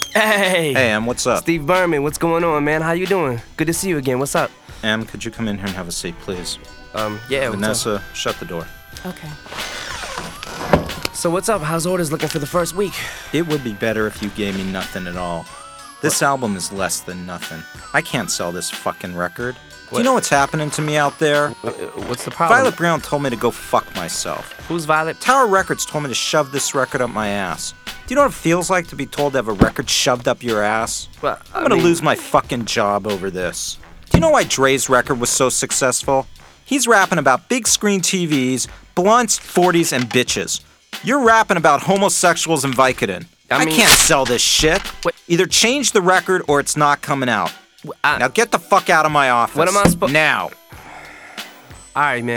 Hey! Hey, Em, what's up? Steve Berman, what's going on, man? How you doing? Good to see you again. What's up? Em, could you come in here and have a seat, please? Yeah, what's Vanessa, shut the door. Okay. up? So what's up? How's orders looking for the first week? It would be better if you gave me nothing at all. This album is less than nothing. I can't sell this fucking record. Do you know what's happening to me out there? What's the problem? Violet Brown told me to go fuck myself. Who's Violet? Tower Records told me to shove this record up my ass. Do you know what it feels like to be told to have a record shoved up your ass? Well, I'm gonna lose my fucking job over this. Do you know why Dre's record was so successful? He's rapping about big screen TVs, blunts, 40s, and bitches. You're rapping about homosexuals and Vicodin. I mean- can't sell this shit. Wait. Either change the record or it's not coming out. Now get the fuck out of my office. What am I Now. All right, man.